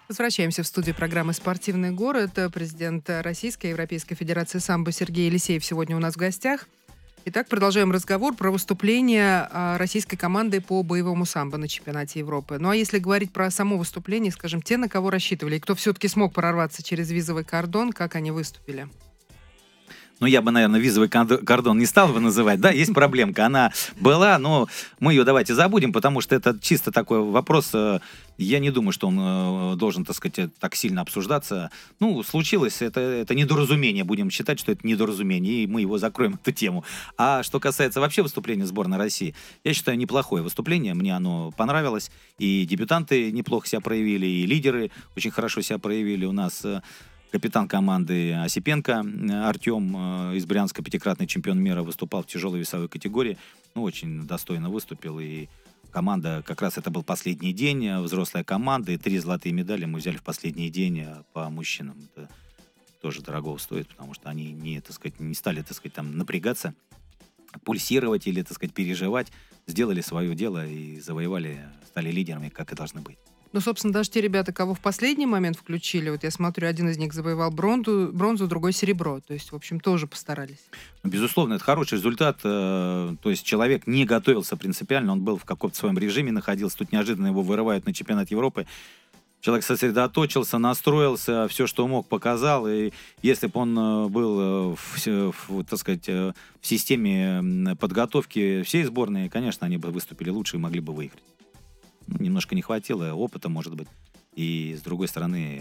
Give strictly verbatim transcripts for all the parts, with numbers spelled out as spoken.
Возвращаемся в студию программы «Спортивный город». Президент Российской и Европейской Федерации самбо Сергей Елисеев сегодня у нас в гостях. Итак, продолжаем разговор про выступление а, российской команды по боевому самбо на чемпионате Европы. Ну а если говорить про само выступление, скажем, те, на кого рассчитывали, и кто все-таки смог прорваться через визовый кордон, как они выступили? Ну, я бы, наверное, визовый кордон не стал бы называть. Да, есть проблемка. Она была, но мы ее давайте забудем, потому что это чисто такой вопрос. Я не думаю, что он должен, так сказать, так сильно обсуждаться. Ну, случилось, это, это недоразумение. Будем считать, что это недоразумение, и мы его закроем, эту тему. А что касается вообще выступления сборной России, я считаю, неплохое выступление. Мне оно понравилось. И дебютанты неплохо себя проявили, и лидеры очень хорошо себя проявили. У нас капитан команды Осипенко Артем из Брянска, пятикратный чемпион мира, выступал в тяжелой весовой категории. Ну, очень достойно выступил. И команда, как раз это был последний день, взрослая команда, и три золотые медали мы взяли в последний день по мужчинам. Это тоже дорого стоит, потому что они не, так сказать, не стали, так сказать, там напрягаться, пульсировать или, так сказать, переживать. Сделали свое дело и завоевали, стали лидерами, как и должны быть. Ну, собственно, даже те ребята, кого в последний момент включили, вот я смотрю, один из них завоевал бронзу, бронзу, другой серебро. То есть, в общем, тоже постарались. Безусловно, это хороший результат. То есть человек не готовился принципиально, он был в каком-то своем режиме, находился. Тут неожиданно его вырывают на чемпионат Европы. Человек сосредоточился, настроился, все, что мог, показал. И если бы он был, в, в, так сказать, в системе подготовки всей сборной, конечно, они бы выступили лучше и могли бы выиграть. Немножко не хватило опыта, может быть. И, с другой стороны,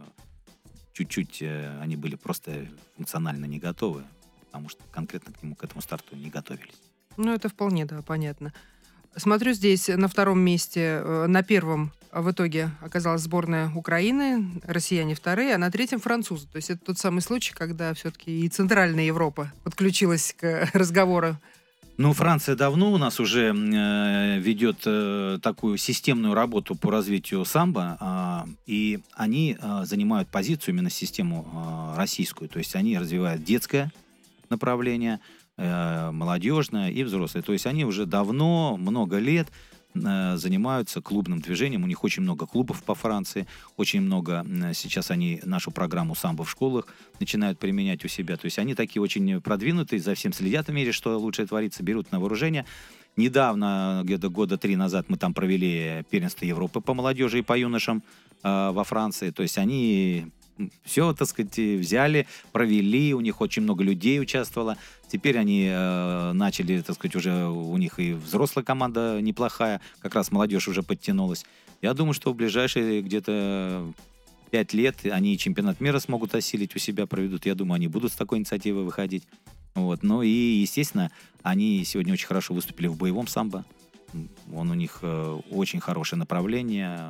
чуть-чуть они были просто функционально не готовы, потому что конкретно к нему, к этому старту не готовились. Ну, это вполне, да, понятно. Смотрю, здесь на втором месте, на первом в итоге оказалась сборная Украины, россияне вторые, а на третьем французы. То есть это тот самый случай, когда все-таки и Центральная Европа подключилась к разговору. Ну, Франция давно у нас уже э, ведет э, такую системную работу по развитию самбо, э, и они э, занимают позицию, именно систему э, российскую, то есть они развивают детское направление, э, молодежное и взрослое. То есть они уже давно, много лет э, занимаются клубным движением, у них очень много клубов по Франции, очень много, э, сейчас они нашу программу самбо в школах начинают применять у себя. То есть они такие очень продвинутые, за всем следят в мире, что лучше творится, берут на вооружение. Недавно, где-то года три назад, мы там провели первенство Европы по молодежи и по юношам э, во Франции. То есть они все, так сказать, взяли, провели, у них очень много людей участвовало. Теперь они э, начали, так сказать, уже у них и взрослая команда неплохая, как раз молодежь уже подтянулась. Я думаю, что в ближайшие где-то пять лет они чемпионат мира смогут осилить, у себя проведут. Я думаю, они будут с такой инициативой выходить. Вот. Ну и, естественно, они сегодня очень хорошо выступили в боевом самбо. Он у них э, очень хорошее направление.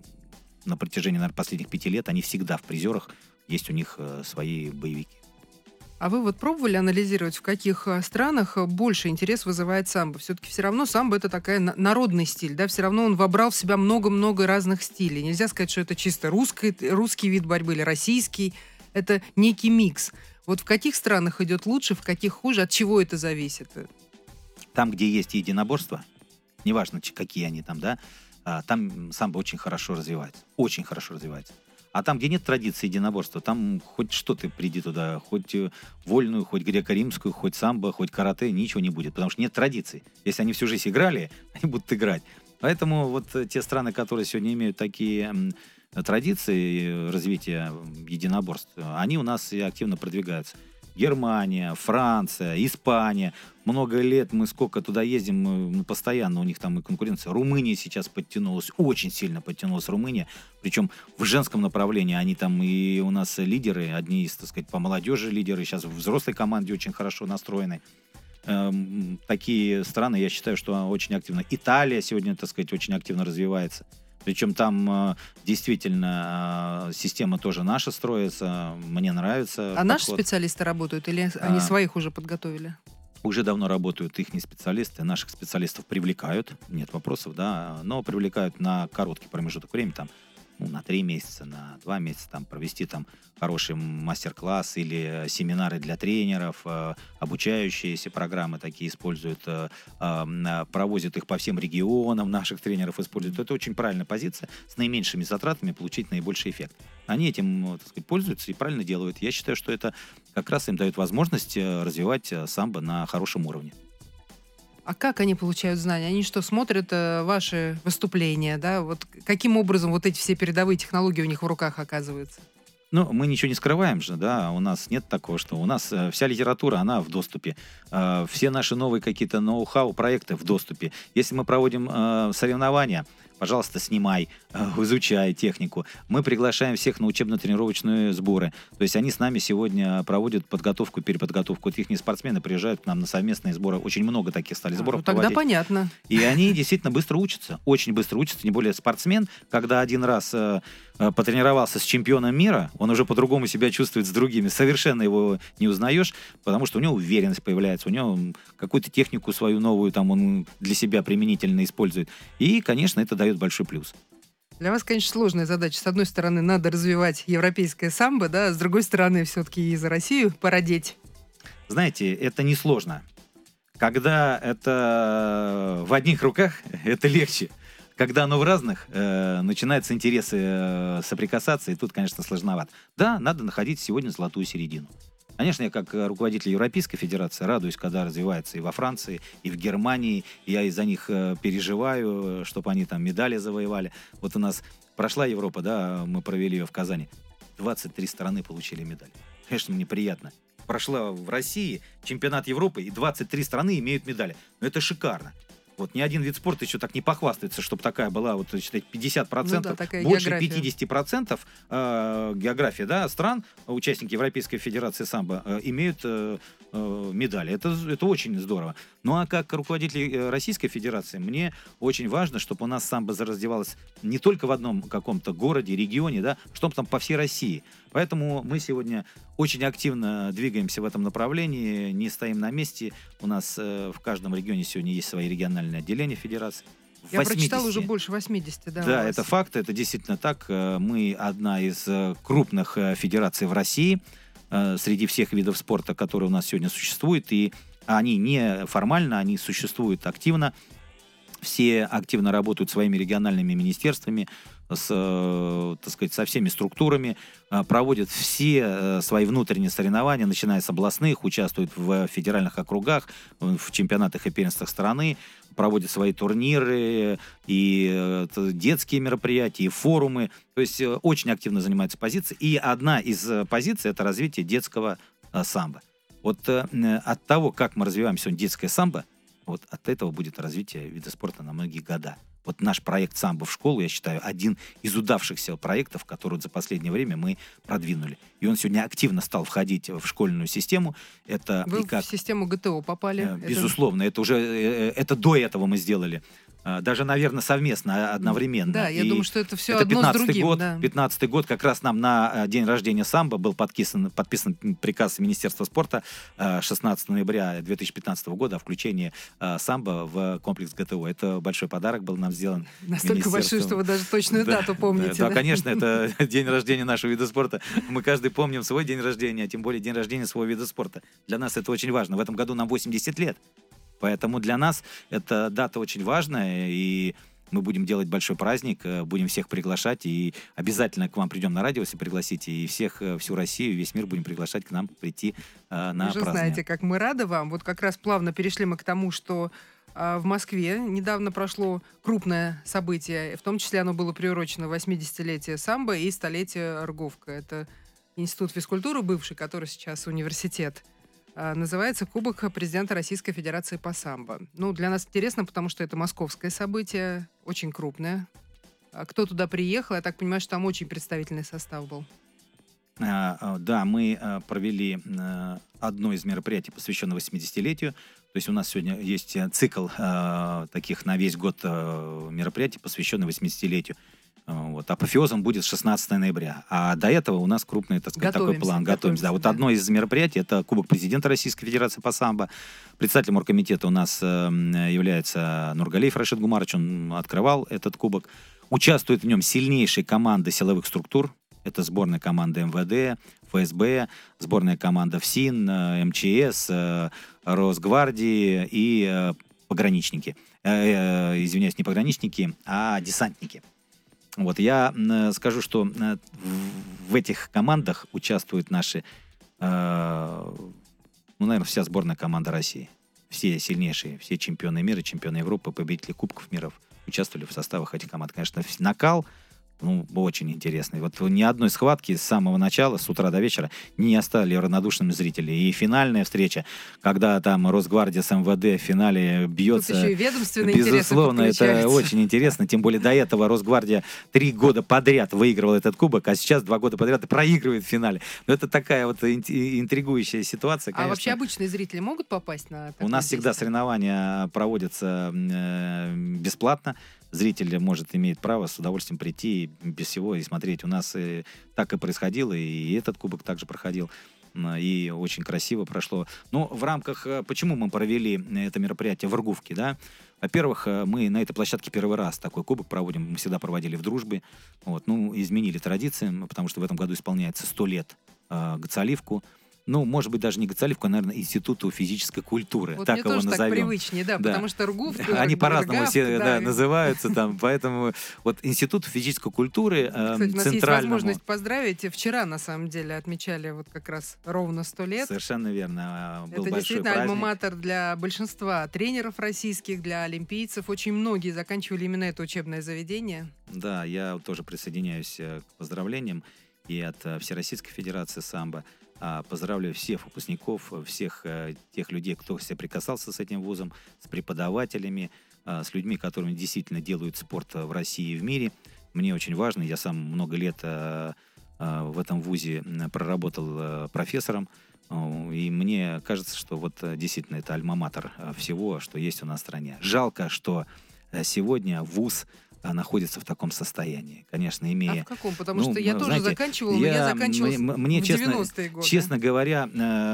На протяжении, наверное, последних пяти лет они всегда в призерах. Есть у них э, свои боевики. А вы вот пробовали анализировать, в каких странах больше интерес вызывает самбо? Все-таки все равно самбо — это такая народный стиль, да? Все равно он вобрал в себя много-много разных стилей. Нельзя сказать, что это чисто русский, русский вид борьбы или российский. Это некий микс. Вот в каких странах идет лучше, в каких хуже? От чего это зависит? Там, где есть единоборства, неважно, какие они там, да, там самбо очень хорошо развивается. Очень хорошо развивается. А там, где нет традиции единоборства, там хоть что ты приди туда, хоть вольную, хоть греко-римскую, хоть самбо, хоть карате, ничего не будет, потому что нет традиций. Если они всю жизнь играли, они будут играть. Поэтому вот те страны, которые сегодня имеют такие традиции развития единоборств, они у нас и активно продвигаются. Германия, Франция, Испания. Много лет мы сколько туда ездим, мы постоянно, у них там и конкуренция. Румыния сейчас подтянулась, очень сильно подтянулась Румыния. Причем в женском направлении они там и у нас лидеры, одни из, так сказать, по молодежи лидеры. Сейчас в взрослой команде очень хорошо настроены. Эм, такие страны, я считаю, что очень активно. Италия сегодня, так сказать, очень активно развивается. Причем там э, действительно э, система тоже наша строится, мне нравится. А подход. Наши специалисты работают или они а, своих уже подготовили? Уже давно работают их специалисты, наших специалистов привлекают, нет вопросов, да, но привлекают на короткий промежуток времени, там ну, на три месяца, на два месяца, там, провести там хороший мастер-класс или семинары для тренеров, э, обучающиеся программы такие используют, э, э, провозят их по всем регионам, наших тренеров используют. Это очень правильная позиция, с наименьшими затратами получить наибольший эффект. Они этим, так сказать, пользуются и правильно делают. Я считаю, что это как раз им дает возможность развивать самбо на хорошем уровне. А как они получают знания? Они что, смотрят э, ваши выступления, да? Вот каким образом вот эти все передовые технологии у них в руках оказываются? Ну, мы ничего не скрываем же, да, у нас нет такого, что у нас э, вся литература, она в доступе, э, все наши новые какие-то ноу-хау проекты в доступе. Если мы проводим э, соревнования, пожалуйста, снимай, э, изучай технику. Мы приглашаем всех на учебно-тренировочные сборы. То есть они с нами сегодня проводят подготовку, переподготовку. Вот их спортсмены приезжают к нам на совместные сборы. Очень много таких стали сборов а, ну, тогда проводить. понятно. И они действительно быстро учатся, очень быстро учатся. Тем более спортсмен, когда один раз э, э, потренировался с чемпионом мира, он уже по-другому себя чувствует с другими. Совершенно его не узнаешь, потому что у него уверенность появляется, у него какую-то технику свою новую там он для себя применительно использует. И, конечно, это дает большой плюс. Для вас, конечно, сложная задача. С одной стороны, надо развивать европейское самбо, да, а с другой стороны, все-таки и за Россию породеть. Знаете, это несложно. Когда это в одних руках, это легче. Когда оно в разных, э, начинаются интересы э, соприкасаться, и тут, конечно, сложновато. Да, надо находить сегодня золотую середину. Конечно, я как руководитель Европейской Федерации радуюсь, когда развивается и во Франции, и в Германии. Я из-за них э, переживаю, чтобы они там медали завоевали. Вот у нас прошла Европа, да, мы провели ее в Казани. двадцать три страны получили медаль. Конечно, мне приятно. Прошла в России чемпионат Европы, и двадцать три страны имеют медали. Но это шикарно. Вот ни один вид спорта еще так не похвастается, чтобы такая была, вот, считать, пятьдесят процентов, ну да, такая больше география. пятьдесят процентов э, география, да, стран, участники Европейской Федерации самбо, э, имеют э, э, медали. Это, это очень здорово. Ну а как руководитель Российской Федерации, мне очень важно, чтобы у нас самбо раздевалось не только в одном каком-то городе, регионе, да, чтобы там по всей России. Поэтому мы сегодня очень активно двигаемся в этом направлении, не стоим на месте. У нас э, в каждом регионе сегодня есть свои региональные отделения Федерации. Я прочитала уже больше восьмидесяти. Да, да, это факт, это действительно так. Мы одна из крупных федераций в России среди всех видов спорта, которые у нас сегодня существуют. И они не формально, они существуют активно. Все активно работают своими региональными министерствами, с, так сказать, со всеми структурами, проводят все свои внутренние соревнования, начиная с областных, участвуют в федеральных округах, в чемпионатах и первенствах страны, проводят свои турниры, и детские мероприятия, и форумы. То есть очень активно занимаются позицией. И одна из позиций — это развитие детского самбо. Вот от того, как мы развиваем сегодня детское самбо, вот от этого будет развитие вида спорта на многие года. Вот наш проект «Самбо в школу», я считаю, один из удавшихся проектов, который за последнее время мы продвинули. И он сегодня активно стал входить в школьную систему. Это Вы и как, в систему ГТО попали? Безусловно, это, это уже это до этого мы сделали. Даже, наверное, совместно, одновременно. Да, я и думаю, что это все это одно с другим. Год, да. пятнадцатый год, как раз нам на день рождения самбо был подписан, подписан приказ Министерства спорта шестнадцатого ноября две тысячи пятнадцатого года о включении самбо в комплекс ГТО. Это большой подарок был нам сделан. Настолько большой, что вы даже точную да, дату помните. Да, да, конечно, это день рождения нашего вида спорта. Мы каждый помним свой день рождения, а тем более день рождения своего вида спорта. Для нас это очень важно. В этом году нам восемьдесят лет. Поэтому для нас эта дата очень важная, и мы будем делать большой праздник, будем всех приглашать, и обязательно к вам придем на радио, если пригласите, и всех, всю Россию, весь мир будем приглашать к нам прийти э, на праздник. Вы же знаете, как мы рады вам. Вот как раз плавно перешли мы к тому, что э, в Москве недавно прошло крупное событие, в том числе оно было приурочено восьмидесятилетию самбо и столетию Рговка. Это институт физкультуры бывший, который сейчас университет. Называется Кубок президента Российской Федерации по самбо. Ну, для нас интересно, потому что это московское событие, очень крупное. Кто туда приехал? Я так понимаю, что там очень представительный состав был. А, да, мы провели одно из мероприятий, посвященное восьмидесятилетию. То есть у нас сегодня есть цикл таких на весь год мероприятий, посвященных восьмидесятилетию. Вот. Апофеозом будет шестнадцатого ноября. А до этого у нас крупный, так сказать, готовимся, такой план. Готовимся. готовимся да. Вот одно из мероприятий — это Кубок президента Российской Федерации по самбо. Председателем оргкомитета у нас э, является Нургалиев Рашид Гумарович. Он открывал этот кубок. Участвуют в нем сильнейшие команды силовых структур. Это сборная команда эм вэ дэ, эф эс бэ, сборная команда ФСИН, эм че эс, Росгвардии и пограничники. Э, извиняюсь, не пограничники, а десантники. Вот, я скажу, что в этих командах участвуют наши, ну, наверное, вся сборная команда России. Все сильнейшие, все чемпионы мира, чемпионы Европы, победители Кубков миров участвовали в составах этих команд. Конечно, накал, ну, очень интересный. Вот ни одной схватки с самого начала, с утра до вечера, не оставили равнодушными зрители. И финальная встреча, когда там Росгвардия с эм вэ дэ в финале бьется... Тут еще и ведомственные безусловно, это очень интересно. Тем более до этого Росгвардия три года подряд выигрывала этот кубок, а сейчас два года подряд проигрывает в финале. Но это такая вот интригующая ситуация, конечно. А вообще обычные зрители могут попасть на такое? У нас всегда соревнования проводятся э, бесплатно. Зритель может, имеет право с удовольствием прийти без всего и смотреть. У нас и так и происходило, и этот кубок также проходил. И очень красиво прошло. Но в рамках... Почему мы провели это мероприятие в Иргувке, да? Во-первых, мы на этой площадке первый раз такой кубок проводим. Мы всегда проводили в Дружбе. Вот. Ну, изменили традиции, потому что в этом году исполняется сто лет э, Гацаливку. Ну, может быть, даже не Гацаливку, а, наверное, Институту физической культуры. Вот так мне его тоже назовем. Так привычнее, да, да, потому что Иргувка... Они по-разному Иргавка, все да. Да, называются там, поэтому вот Институт физической культуры э, Кстати, у нас есть центральному... возможность поздравить. Вчера, на самом деле, отмечали вот как раз ровно сто лет. Совершенно верно. Был Это большой действительно праздник. альма-матер для большинства тренеров российских, для олимпийцев. Очень многие заканчивали именно это учебное заведение. Да, я тоже присоединяюсь к поздравлениям и от Всероссийской Федерации самбо. Поздравляю всех выпускников, всех тех людей, кто соприкасался с этим вузом, с преподавателями, с людьми, которыми действительно делают спорт в России и в мире. Мне очень важно, я сам много лет в этом вузе проработал профессором, и мне кажется, что вот действительно это альма-матер всего, что есть у нас в стране. Жалко, что сегодня вуз находится в таком состоянии, конечно, имея... А в каком? Потому ну, что я знаете, тоже заканчивала, я, но я заканчивала мне, мне, в честно, девяностые годы. Честно говоря,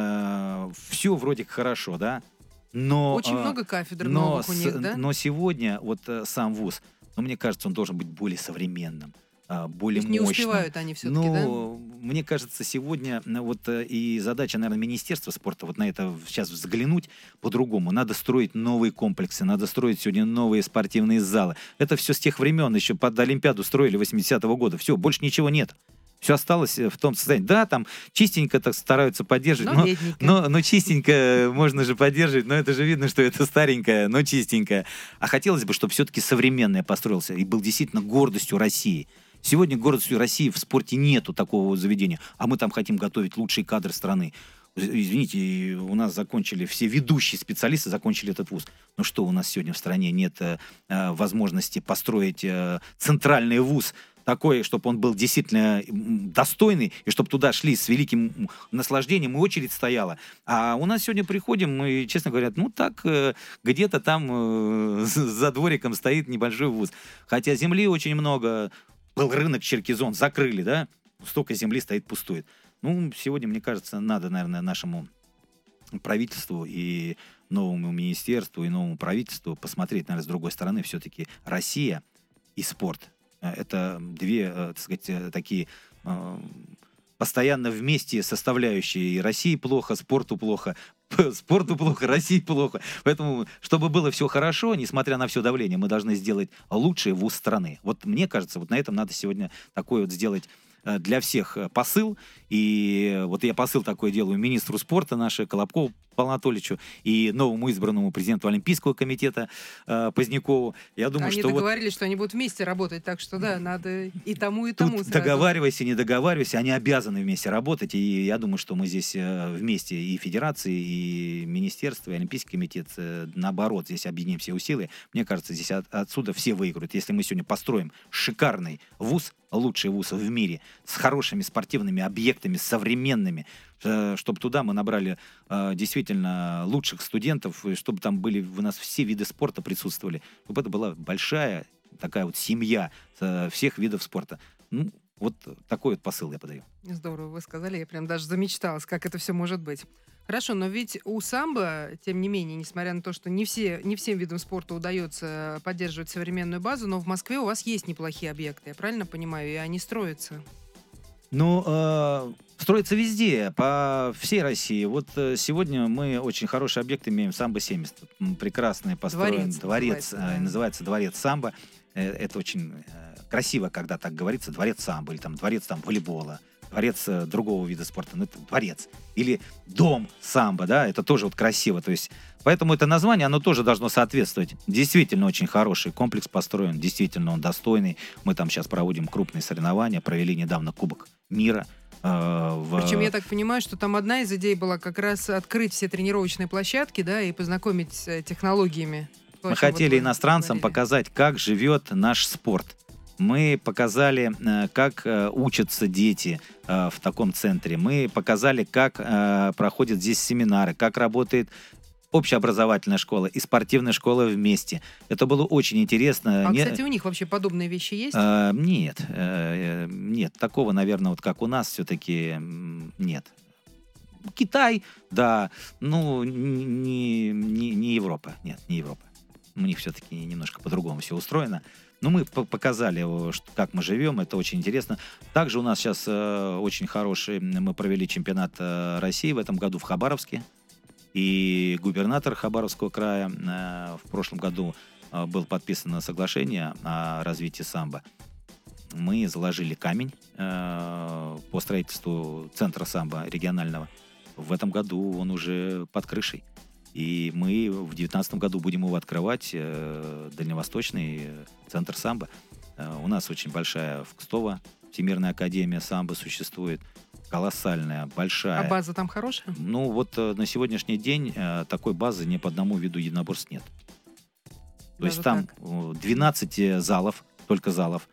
э, все вроде как хорошо, да? Но, Очень э, много кафедр но новых у них, с, да? Но сегодня вот э, сам вуз, ну, мне кажется, он должен быть более современным, э, более мощным. Не успевают они все-таки, ну, да? Мне кажется, сегодня вот и задача, наверное, Министерства спорта вот на это сейчас взглянуть по-другому. Надо строить новые комплексы, надо строить сегодня новые спортивные залы. Это все с тех времен, еще под Олимпиаду строили восьмидесятого года. Все, больше ничего нет. Все осталось в том состоянии. Да, там чистенько так стараются поддерживать, но, но, но, но чистенько можно же поддерживать, но это же видно, что это старенькое, но чистенькое. А хотелось бы, чтобы все-таки современное построился и был действительно гордостью России. Сегодня гордостью России в спорте нету такого заведения, а мы там хотим готовить лучшие кадры страны. Извините, у нас закончили, все ведущие специалисты закончили этот вуз. Но что, у нас сегодня в стране нет э, возможности построить э, центральный вуз, такой, чтобы он был действительно достойный, и чтобы туда шли с великим наслаждением, и очередь стояла. А у нас сегодня приходим, мы, честно говоря, ну так, где-то там за двориком стоит небольшой вуз. Хотя земли очень много. Был рынок Черкизон, закрыли, да? Столько земли стоит, пустует. Ну, сегодня, мне кажется, надо, наверное, нашему правительству и новому министерству, и новому правительству посмотреть, наверное, с другой стороны. Все-таки Россия и спорт. Это две, так сказать, такие постоянно вместе составляющие. И России плохо, спорту плохо, спорту плохо, России плохо. Поэтому, чтобы было все хорошо, несмотря на все давление, мы должны сделать лучший вуз страны. Вот мне кажется, вот на этом надо сегодня такой вот сделать для всех посыл. И вот я посыл такой делаю министру спорта нашему, Колобкову Павлу Анатольевичу, и новому избранному президенту Олимпийского комитета э, Позднякову. Я думаю, они что договорились, вот... что они будут вместе работать, так что да, надо и тому, и тому. Тут сразу. договаривайся, не договаривайся, они обязаны вместе работать, и я думаю, что мы здесь э, вместе и федерации, и министерство, и Олимпийский комитет, э, наоборот, здесь объединим все усилия. Мне кажется, здесь от, отсюда все выиграют. Если мы сегодня построим шикарный вуз, лучший вуз в мире, с хорошими спортивными объектами, современными, чтобы туда мы набрали э, действительно лучших студентов, чтобы там были у нас все виды спорта присутствовали, чтобы это была большая такая вот семья э, всех видов спорта. Ну, Вот такой вот посыл я подаю. Здорово, вы сказали, я прям даже замечталась, как это все может быть. Хорошо, но ведь у самбо, тем не менее, несмотря на то, что не, все, не всем видам спорта удается поддерживать современную базу, но в Москве у вас есть неплохие объекты, я правильно понимаю, и они строятся? Ну, э, строится везде, по всей России. Вот э, сегодня мы очень хороший объект имеем, самбо-семьдесят. М, Прекрасный построен Дворец дворец, называется, э, да. называется дворец самбо. Э, Это очень э, красиво, когда так говорится, дворец самбо, или там дворец там волейбола, дворец э, другого вида спорта, ну это дворец. Или дом самбо, да, это тоже вот красиво. То есть, поэтому это название, оно тоже должно соответствовать. Действительно очень хороший комплекс построен, действительно он достойный. Мы там сейчас проводим крупные соревнования, провели недавно Кубок мира. э, в... Причем я так понимаю, что там одна из идей была как раз открыть все тренировочные площадки, да, и познакомить с э, технологиями. То, Мы о чем вот хотели вы иностранцам говорили. показать, как живет наш спорт. Мы показали, э, как э, учатся дети э, в таком центре. Мы показали, как э, проходят здесь семинары, как работает общеобразовательная школа и спортивная школа вместе. Это было очень интересно. А, Не- кстати, у них вообще подобные вещи есть? э, нет, э, э, нет, такого, наверное, вот как у нас все-таки м, нет. Китай, да, ну, не, не, не Европа, нет, не Европа. У них все-таки немножко по-другому все устроено. Но мы по- показали, о, что- как мы живем, это очень интересно. Также у нас сейчас э, очень хороший, мы провели чемпионат э, России в этом году в Хабаровске. И губернатор Хабаровского края э, в прошлом году э, было подписано соглашение о развитии самбо. Мы заложили камень э, по строительству центра самбо регионального. В этом году он уже под крышей. И мы в две тысячи девятнадцатом году будем его открывать, э, дальневосточный э, центр самбо. Э, у нас очень большая в Кстово Всемирная академия самбо существует. Колоссальная, большая. А база там хорошая? Ну вот э, на сегодняшний день э, такой базы ни по одному виду единоборств нет. То есть Даже там так? э, двенадцать э, залов, только залов.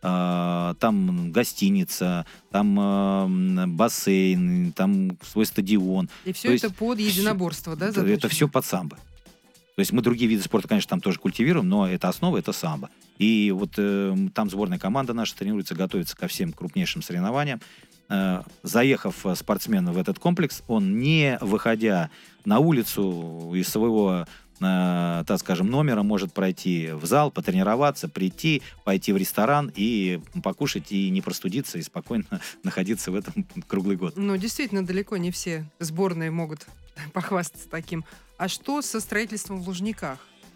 Э, Там гостиница, там э, м, бассейн, там свой стадион. И все То это есть под единоборство, да, Это, заточено? все под самбо. То есть мы другие виды спорта, конечно, там тоже культивируем, но это основа, это самбо. И вот э, там сборная команда наша тренируется, готовится ко всем крупнейшим соревнованиям. Э, заехав э, спортсмен в этот комплекс, он, не выходя на улицу из своего, э, так скажем, номера, может пройти в зал, потренироваться, прийти, пойти в ресторан и покушать, и не простудиться, и спокойно находиться в этом круглый год. Ну, действительно, далеко не все сборные могут похвастаться таким. А что со строительством в Лужниках?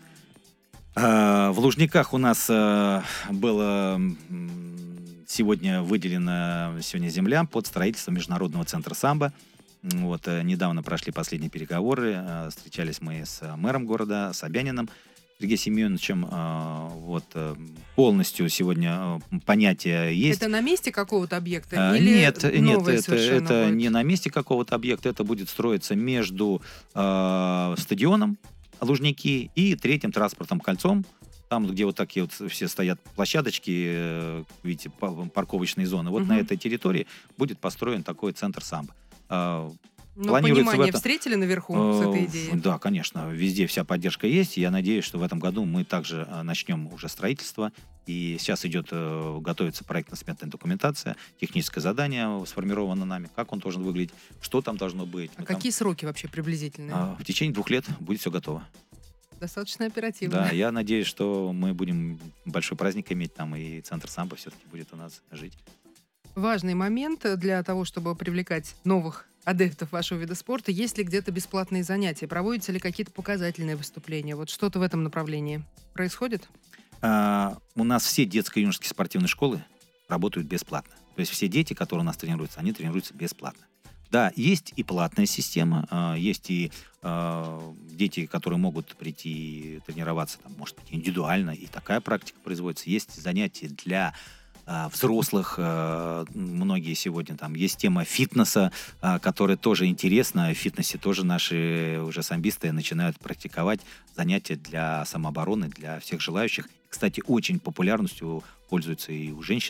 Э, В Лужниках у нас э, было м, сегодня выделена сегодня земля под строительство Международного центра самбо. М, Вот, э, недавно прошли последние переговоры. э, Встречались мы с э, мэром города, Собяниным Сергеем Семеновичем. э, Вот, э, полностью сегодня э, понятие есть. Это на месте какого-то объекта? А, Или Нет, нет, новое это, совершенно это будет? не на месте какого-то объекта, это будет строиться между э, стадионом Лужники и третьим транспортным кольцом, там, где вот такие вот все стоят площадочки, э, видите, па- парковочные зоны. Вот на Мгм. этой территории будет построен такой центр самбо. А, Но планируется в понимание этом- встретили наверху с э, этой в- идеей? Да, конечно, везде вся поддержка есть. Я надеюсь, что в этом году мы также э, начнем уже строительство. И сейчас идет, э, готовится проектно-сметная документация, техническое задание сформировано нами, как он должен выглядеть, что там должно быть. А Мы там, какие сроки вообще приблизительные? а, в течение двух лет будет все готово. Достаточно оперативно. Да, я надеюсь, что мы будем большой праздник иметь там, и центр самбо все-таки будет у нас жить. Важный момент для того, чтобы привлекать новых адептов вашего вида спорта. Есть ли где-то бесплатные занятия? Проводятся ли какие-то показательные выступления? Вот что-то в этом направлении происходит? А, у нас все детско-юношеские спортивные школы работают бесплатно. То есть все дети, которые у нас тренируются, они тренируются бесплатно. Да, есть и платная система, а, есть и а, дети, которые могут прийти и тренироваться, там, может быть, индивидуально, и такая практика производится. Есть занятия для а, взрослых, а, многие сегодня там, есть тема фитнеса, а, которая тоже интересна. В фитнесе тоже наши уже самбисты начинают практиковать занятия для самообороны, для всех желающих. Кстати, очень популярностью пользуются и у женщин.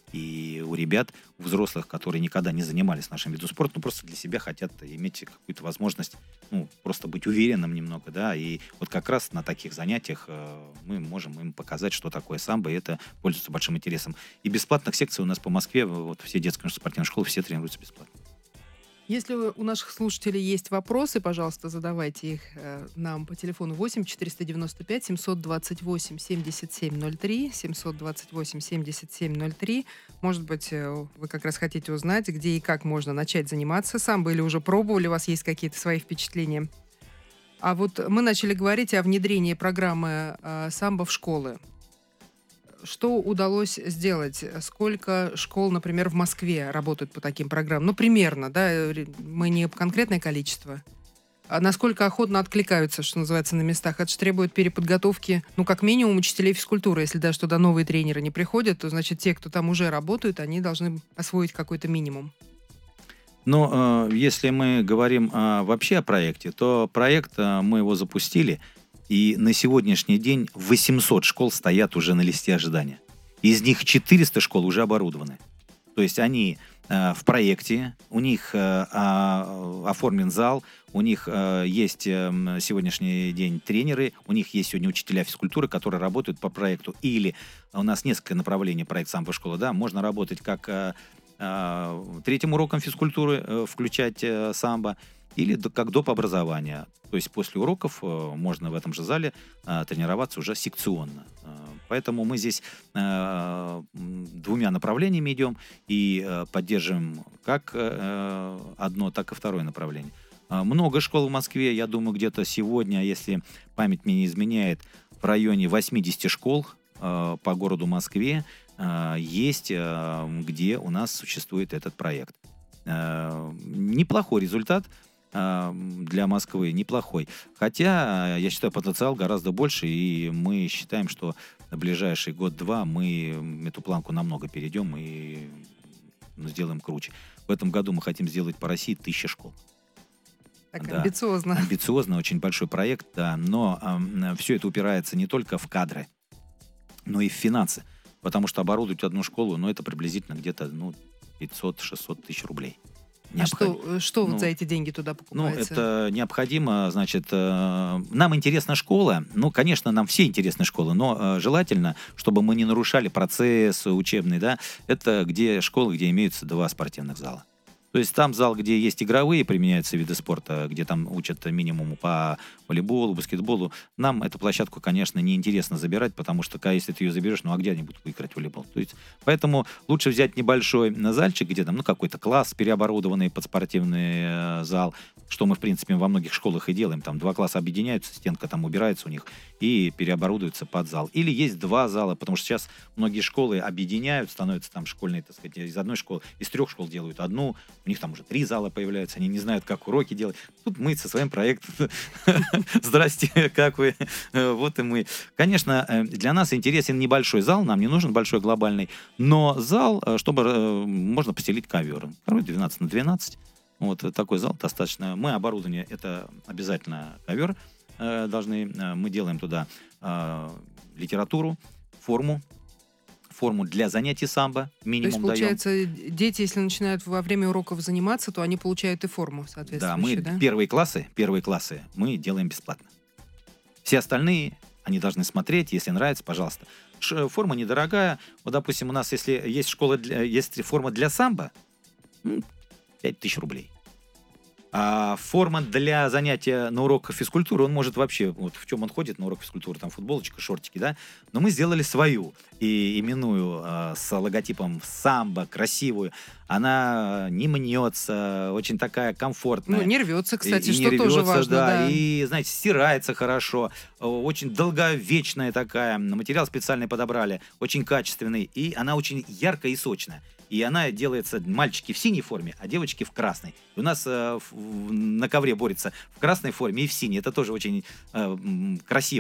и у ребят, у взрослых, которые никогда не занимались нашим видом спорта, ну, просто для себя хотят иметь какую-то возможность, ну, просто быть уверенным немного, да, и вот как раз на таких занятиях э, мы можем им показать, что такое самбо, и это пользуется большим интересом. И бесплатных секций у нас по Москве, вот все детские спортивные школы, все тренируются бесплатно. Если у наших слушателей есть вопросы, пожалуйста, задавайте их э, нам по телефону восемь четыреста девяносто пять семьсот двадцать восемь семьдесят семь ноль три, семьсот двадцать восемь семьдесят семь ноль три. Может быть, э, вы как раз хотите узнать, где и как можно начать заниматься самбо, или уже пробовали, у вас есть какие-то свои впечатления. А вот мы начали говорить о внедрении программы э, самбо в школы. Что удалось сделать? Сколько школ, например, в Москве работают по таким программам? Ну, примерно, да, мы не конкретное количество. А насколько охотно откликаются, что называется, на местах? Это же требует переподготовки, ну, как минимум, учителей физкультуры. Если даже туда новые тренеры не приходят, то, значит, те, кто там уже работают, они должны освоить какой-то минимум. Но э, если мы говорим э, вообще о проекте, то проект, э, мы его запустили, и на сегодняшний день восемьсот школ стоят уже на листе ожидания. Из них четыреста школ уже оборудованы. То есть они э, в проекте, у них э, э, оформлен зал, у них э, есть э, сегодняшний день тренеры, у них есть сегодня учителя физкультуры, которые работают по проекту. Или у нас несколько направлений проект «Самбо-школа», да, можно работать как э, э, третьим уроком физкультуры, э, включать э, самбо, или до, как доп. Образование. То есть после уроков э, можно в этом же зале э, тренироваться уже секционно. Э, поэтому мы здесь э, двумя направлениями идем и э, поддерживаем как э, одно, так и второе направление. Э, много школ в Москве, я думаю, где-то сегодня, если память мне не изменяет, в районе восемьдесят школ э, по городу Москве э, есть, э, где у нас существует этот проект. Э, неплохой результат для Москвы, неплохой. Хотя, я считаю, потенциал гораздо больше, и мы считаем, что в ближайший год-два мы эту планку намного перейдем и сделаем круче. В этом году мы хотим сделать по России тысячу школ. Так, да, амбициозно. Амбициозно, очень большой проект, да, но э, все это упирается не только в кадры, но и в финансы. Потому что оборудовать одну школу, ну, это приблизительно где-то ну, пятьсот-шестьсот тысяч рублей. А что, что ну, вот за эти деньги туда покупается? Ну, это необходимо, значит, э, нам интересна школа, ну, конечно, нам все интересны школы, но э, желательно, чтобы мы не нарушали процесс учебный, да, это где школы, где имеются два спортивных зала. То есть там зал, где есть игровые, применяются виды спорта, где там учат минимум по волейболу, баскетболу. Нам эту площадку, конечно, неинтересно забирать, потому что, если ты ее заберешь, ну а где они будут играть в волейбол? То есть, поэтому лучше взять небольшой зальчик, где там, ну, какой-то класс переоборудованный под спортивный э, зал, что мы, в принципе, во многих школах и делаем. Там два класса объединяются, стенка там убирается у них и переоборудуются под зал. Или есть два зала, потому что сейчас многие школы объединяют, становятся там школьные, так сказать, из одной школы, из трех школ делают одну, у них там уже три зала появляются, они не знают, как уроки делать. Тут мы со своим проектом. Здрасте, как вы? Вот и мы. Конечно, для нас интересен небольшой зал, нам не нужен большой глобальный, но зал, чтобы можно постелить ковер. Порой двенадцать на двенадцать. Вот такой зал достаточно. Мы оборудование, это обязательно ковер должны. Мы делаем туда литературу, форму, форму для занятий самбо, минимум даем. То есть, получается, даем. Дети, если начинают во время уроков заниматься, то они получают и форму соответствующую, да? Мы да? первые классы, первые классы мы делаем бесплатно. Все остальные, они должны смотреть, если нравится, пожалуйста. Ш- форма недорогая. Вот, допустим, у нас, если есть школа, для, есть форма для самбо, пять тысяч рублей. А форма для занятия на уроках физкультуры, он может вообще, вот в чем он ходит на урок физкультуры, там футболочка, шортики, да, но мы сделали свою, и именную, э, с логотипом самбо, красивую, она не мнется, очень такая комфортная. Ну, не рвется, кстати, и, что и тоже рвется, важно. Да, да. И, знаете, стирается хорошо, очень долговечная такая, материал специальный подобрали, очень качественный, и она очень яркая и сочная. И она делается, мальчики в синей форме, а девочки в красной. И у нас э, в, на ковре борется в красной форме и в синей. Это тоже очень э, красиво.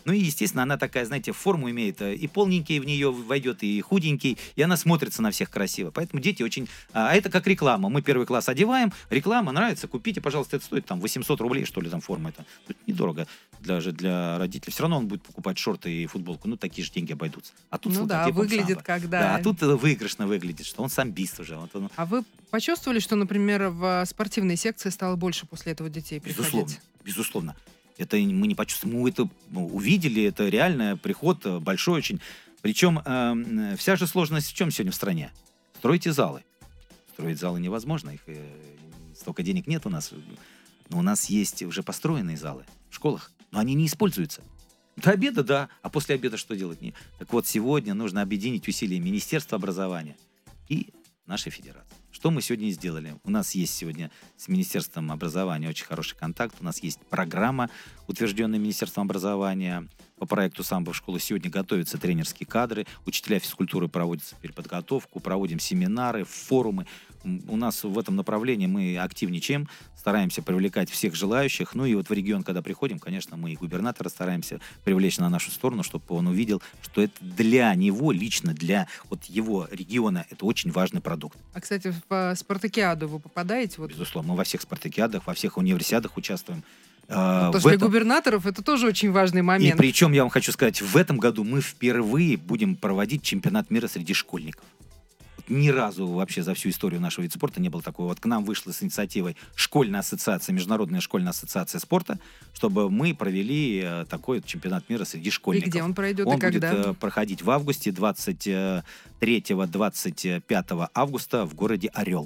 Ну и, естественно, она такая, знаете, форму имеет, и полненький в нее войдет, и худенький, и она смотрится на всех красиво. Поэтому дети очень... А это как реклама. Мы первый класс одеваем, реклама, нравится, купите, пожалуйста, это стоит там восемьсот рублей, что ли, там форма. Это, это недорого даже для родителей. Все равно он будет покупать шорты и футболку. Ну, такие же деньги обойдутся. А тут ну да, выглядит самбо. Как, да. Да, а тут выигрышно выглядит, что он самбист уже. Вот он... А вы почувствовали, что, например, в спортивной секции стало больше после этого детей приходить? Безусловно, безусловно. Это мы не почувствовали, мы это увидели, это реально приход большой очень. Причем э, вся же сложность в чем сегодня в стране? Стройте залы. Строить залы невозможно, их э, столько денег нет у нас. Но у нас есть уже построенные залы в школах, но они не используются. До обеда, да, а после обеда что делать? Не. Так вот, сегодня нужно объединить усилия Министерства образования и нашей федерации. Что мы сегодня и сделали? У нас есть сегодня с Министерством образования очень хороший контакт. У нас есть программа, утвержденная Министерством образования по проекту «Самбо в школу». Сегодня готовятся тренерские кадры, учителя физкультуры проводят переподготовку, проводим семинары, форумы. У нас в этом направлении мы активничаем, стараемся привлекать всех желающих. Ну и вот в регион, когда приходим, конечно, мы и губернатора стараемся привлечь на нашу сторону, чтобы он увидел, что это для него, лично для вот его региона, это очень важный продукт. А, кстати, в спартакиаду вы попадаете? Вот... Безусловно, мы во всех спартакиадах, во всех универсиадах участвуем. Ну, потому что для губернаторов это тоже очень важный момент. И причем, я вам хочу сказать, в этом году мы впервые будем проводить чемпионат мира среди школьников. Ни разу вообще за всю историю нашего вида спорта не было такого. Вот к нам вышла с инициативой школьная ассоциация, Международная школьная ассоциация спорта, чтобы мы провели э, такой чемпионат мира среди школьников. И где он пройдет он и когда? Он будет э, проходить в августе, двадцать третьего — двадцать пятого августа в городе Орел.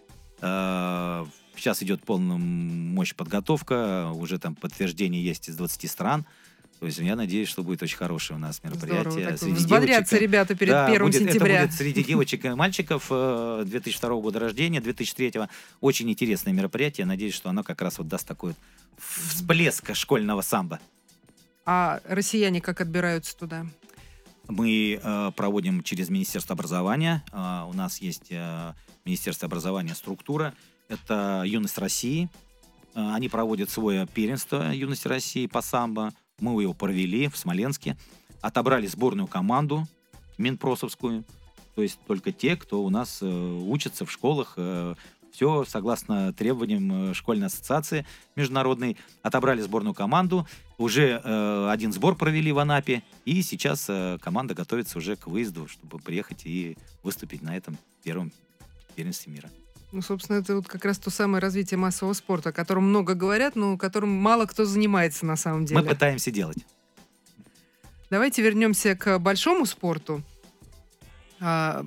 Э, сейчас идет полная мощь подготовка, уже там подтверждение есть из двадцати стран. То есть я надеюсь, что будет очень хорошее у нас мероприятие. Здорово, взбодрятся ребята перед да, первым будет, сентября. Это будет среди девочек и мальчиков две тысячи второго года рождения, две тысячи третьего. Очень интересное мероприятие. Я надеюсь, что оно как раз вот даст такой всплеск школьного самбо. А россияне как отбираются туда? Мы э, проводим через Министерство образования. Э, у нас есть э, Министерство образования структура. Это «Юность России». Э, они проводят свое первенство «Юности России» по самбо. Мы его провели в Смоленске, отобрали сборную команду минпросовскую, то есть только те, кто у нас э, учится в школах, э, все согласно требованиям школьной ассоциации международной, отобрали сборную команду, уже э, один сбор провели в Анапе, и сейчас э, команда готовится уже к выезду, чтобы приехать и выступить на этом первом первенстве мира. Ну, собственно, это вот как раз то самое развитие массового спорта, о котором много говорят, но которым мало кто занимается на самом деле. Мы пытаемся делать. Давайте вернемся к большому спорту. А,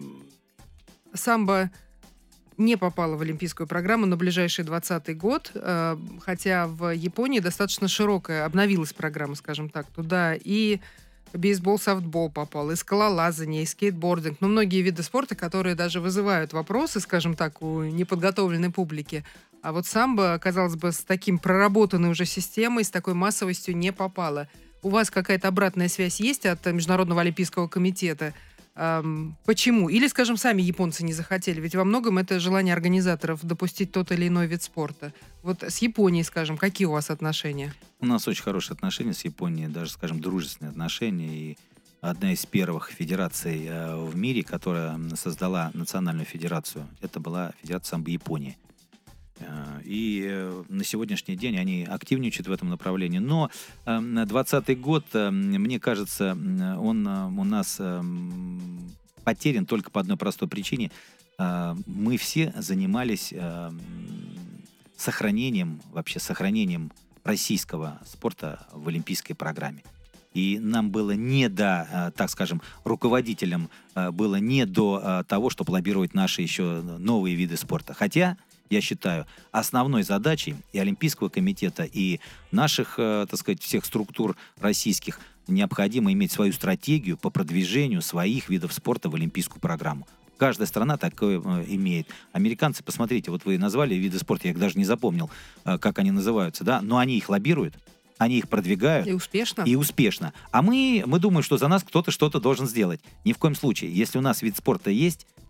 самбо не попало в олимпийскую программу на ближайший двадцатый год, а, хотя в Японии достаточно широкая обновилась программа, скажем так, туда и бейсбол, софтбол попал, и скалолазание, и скейтбординг. Но многие виды спорта, которые даже вызывают вопросы, скажем так, у неподготовленной публики. А вот самбо, казалось бы, с таким проработанной уже системой, с такой массовостью не попало. У вас какая-то обратная связь есть от Международного олимпийского комитета? Эм, почему? Или, скажем, сами японцы не захотели? Ведь во многом это желание организаторов допустить тот или иной вид спорта. Вот с Японией, скажем, какие у вас отношения? У нас очень хорошие отношения с Японией, даже, скажем, дружественные отношения. И одна из первых федераций э, в мире, которая создала национальную федерацию, это была Федерация самбо Японии. Э, и э, на сегодняшний день они активничают в этом направлении. Но э, двадцатый год, э, мне кажется, он э, у нас э, потерян только по одной простой причине. Э, мы все занимались э, сохранением, вообще сохранением российского спорта в олимпийской программе. И нам было не до, так скажем, руководителям было не до того, чтобы лоббировать наши еще новые виды спорта. Хотя, я считаю, основной задачей и Олимпийского комитета, и наших, так сказать, всех структур российских необходимо иметь свою стратегию по продвижению своих видов спорта в олимпийскую программу. Каждая страна такое э, имеет. Американцы, посмотрите, вот вы назвали виды спорта, я их даже не запомнил, э, как они называются, да, но они их лоббируют, они их продвигают. И успешно. И успешно. А мы, мы думаем, что за нас кто-то что-то должен сделать. Ни в коем случае. Если у нас вид спорта есть,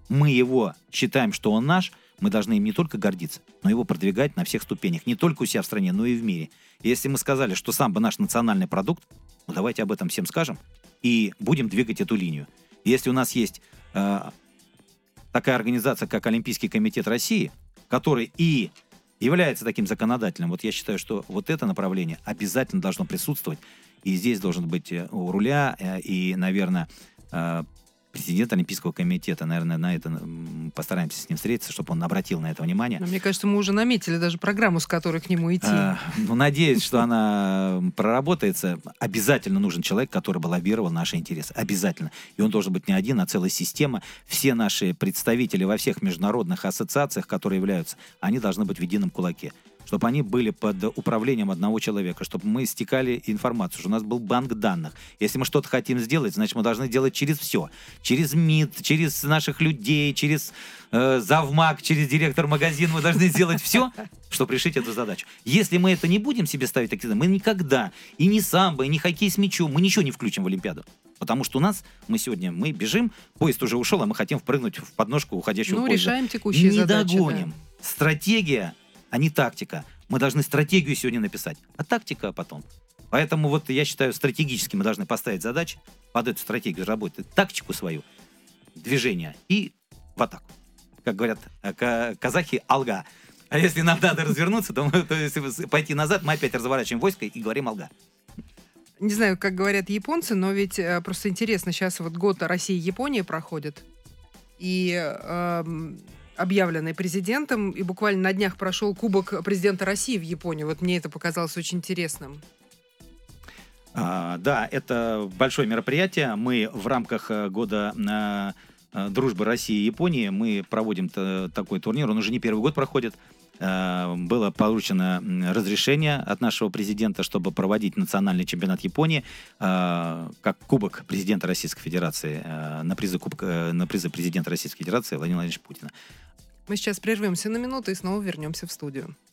мы его считаем, что он наш, мы должны им не только гордиться, но его продвигать на всех ступенях. Не только у себя в стране, но и в мире. И если мы сказали, что самбо наш национальный продукт, ну давайте об этом всем скажем и будем двигать эту линию. Если у нас есть э, такая организация, как Олимпийский комитет России, который и является таким законодателем, вот я считаю, что вот это направление обязательно должно присутствовать. И здесь должен быть у руля э, и, наверное, э, президент Олимпийского комитета, наверное, на это постараемся с ним встретиться, чтобы он обратил на это внимание. Но мне кажется, мы уже наметили даже программу, с которой к нему идти. А, ну, надеюсь, что она проработается. Обязательно нужен человек, который бы лоббировал наши интересы. Обязательно. И он должен быть не один, а целая система. Все наши представители во всех международных ассоциациях, которые являются, они должны быть в едином кулаке. Чтобы они были под управлением одного человека, чтобы мы стекали информацию, что у нас был банк данных. Если мы что-то хотим сделать, значит, мы должны делать через все. Через МИД, через наших людей, через э, завмаг, через директор магазина. Мы должны сделать все, чтобы решить эту задачу. Если мы это не будем себе ставить, так мы никогда и не самбо, и не хоккей с мячом, мы ничего не включим в Олимпиаду. Потому что у нас, мы сегодня, мы бежим, поезд уже ушел, а мы хотим впрыгнуть в подножку уходящего ну, поезда. Решаем текущие не задачи. Не догоним. Да. Стратегия, а не тактика. Мы должны стратегию сегодня написать, а тактика потом. Поэтому вот я считаю, стратегически мы должны поставить задачи, под эту стратегию работать, тактику свою, движение и в атаку. Как говорят казахи, алга. А если нам надо развернуться, то, мы, то если пойти назад, мы опять разворачиваем войско и говорим алга. Не знаю, как говорят японцы, но ведь э, просто интересно, сейчас вот год России и Японии проходит, и э, объявленный президентом, и буквально на днях прошел Кубок президента России в Японии. Вот мне это показалось очень интересным. А, да, это большое мероприятие. Мы в рамках года а, дружбы России и Японии мы проводим такой турнир. Он уже не первый год проходит. А, было получено разрешение от нашего президента, чтобы проводить национальный чемпионат Японии а, как Кубок президента Российской Федерации а, на призы, кубка, на призы президента Российской Федерации Владимира Владимировича Путина. Мы сейчас прервемся на минуту и снова вернемся в студию.